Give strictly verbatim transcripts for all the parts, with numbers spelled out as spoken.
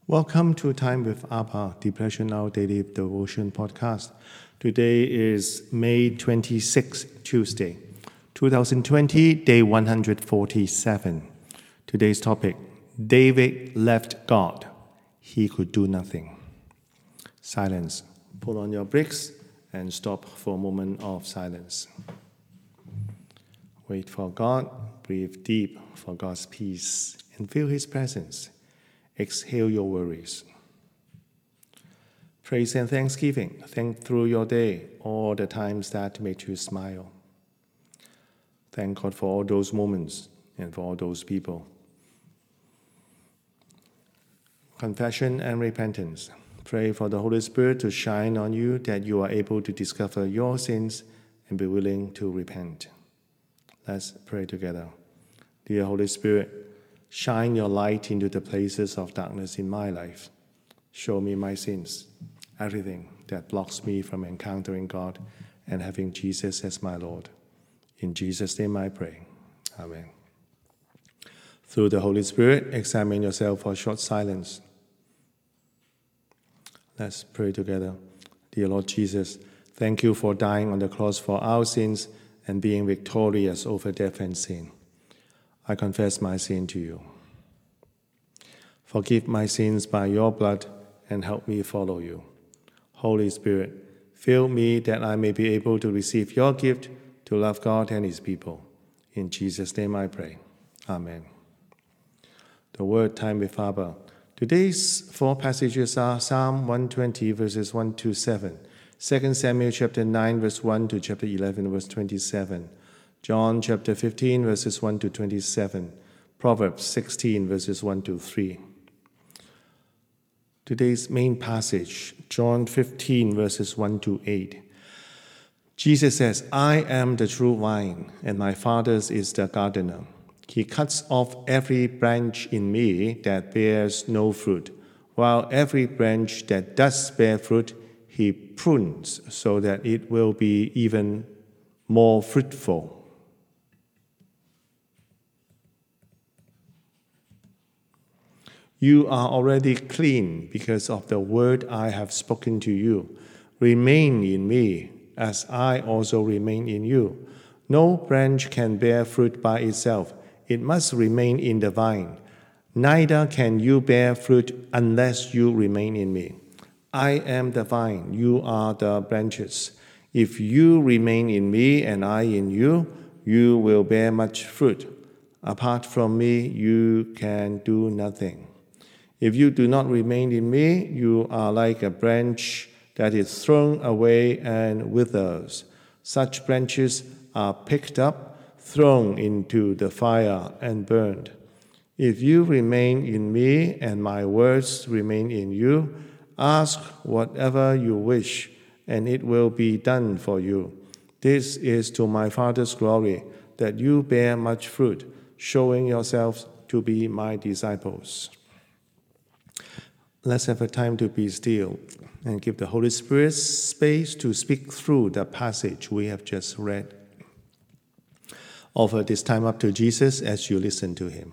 Welcome to Time with Abba, Depression Now Daily Devotion Podcast. Today is May twenty-sixth, Tuesday, two thousand twenty, day one hundred forty-seven. Today's topic, David left God. He could do nothing. Silence. Pull on your brakes and stop for a moment of silence. Wait for God, breathe deep for God's peace, and feel His presence. Exhale your worries. Praise and thanksgiving. Think through your day, all the times that made you smile. Thank God for all those moments and for all those people. Confession and repentance. Pray for the Holy Spirit to shine on you, that you are able to discover your sins and be willing to repent. Let's pray together. Dear Holy Spirit, shine your light into the places of darkness in my life. Show me my sins, everything that blocks me from encountering God and having Jesus as my Lord. In Jesus' name I pray. Amen. Through the Holy Spirit, examine yourself for short silence. Let's pray together. Dear Lord Jesus, thank you for dying on the cross for our sins and being victorious over death and sin. I confess my sin to you. Forgive my sins by your blood and help me follow you. Holy Spirit, fill me that I may be able to receive your gift to love God and His people. In Jesus' name I pray. Amen. The word time with Abba. Today's four passages are Psalm one twenty, verses one to seven, Second Samuel chapter nine, verse one to chapter eleven, verse twenty-seven, John chapter fifteen, verses one to twenty-seven, Proverbs sixteen, verses one to three. Today's main passage, John fifteen, verses one to eight. Jesus says, I am the true vine, and my Father is the gardener. He cuts off every branch in me that bears no fruit, while every branch that does bear fruit, He prunes so that it will be even more fruitful. You are already clean because of the word I have spoken to you. Remain in me, as I also remain in you. No branch can bear fruit by itself. It must remain in the vine. Neither can you bear fruit unless you remain in me. I am the vine, you are the branches. If you remain in me and I in you, you will bear much fruit. Apart from me, you can do nothing. If you do not remain in me, you are like a branch that is thrown away and withers. Such branches are picked up, thrown into the fire, and burned. If you remain in me and my words remain in you, ask whatever you wish, and it will be done for you. This is to my Father's glory, that you bear much fruit, showing yourselves to be my disciples. Let's have a time to be still and give the Holy Spirit space to speak through the passage we have just read. Offer this time up to Jesus as you listen to Him.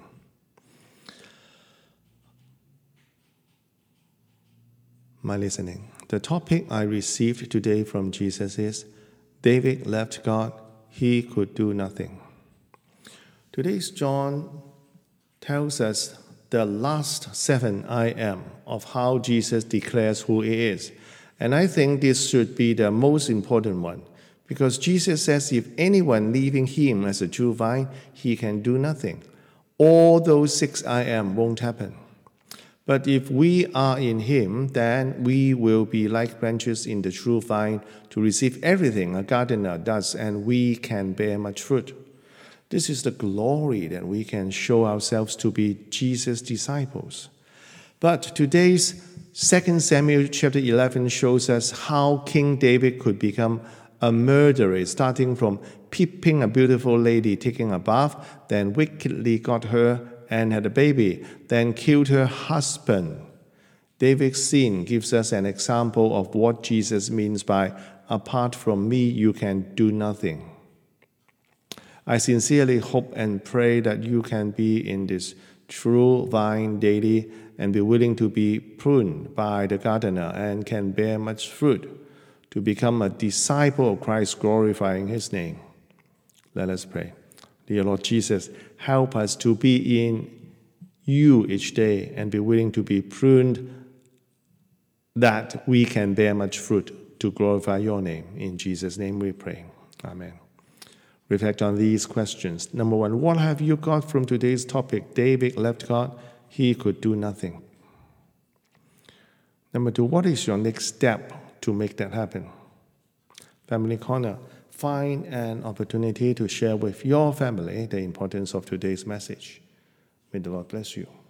My listening. The topic I received today from Jesus is, David left God, he could do nothing. Today's John tells us the last seven I am of how Jesus declares who He is. And I think this should be the most important one, because Jesus says if anyone leaving Him as a true vine, he can do nothing. All those six I am won't happen. But if we are in Him, then we will be like branches in the true vine to receive everything a gardener does, and we can bear much fruit. This is the glory that we can show ourselves to be Jesus' disciples. But today's Second Samuel chapter eleven shows us how King David could become a murderer, starting from peeping a beautiful lady taking a bath, then wickedly got her and had a baby, then killed her husband. David's sin gives us an example of what Jesus means by, apart from me, you can do nothing. I sincerely hope and pray that you can be in this true vine daily and be willing to be pruned by the gardener and can bear much fruit, to become a disciple of Christ, glorifying his name. Let us pray. Dear Lord Jesus, help us to be in you each day and be willing to be pruned that we can bear much fruit to glorify your name. In Jesus' name we pray. Amen. Reflect on these questions. Number one, what have you got from today's topic? David left God, he could do nothing. Number two, what is your next step to make that happen? Family Corner, find an opportunity to share with your family the importance of today's message. May the Lord bless you.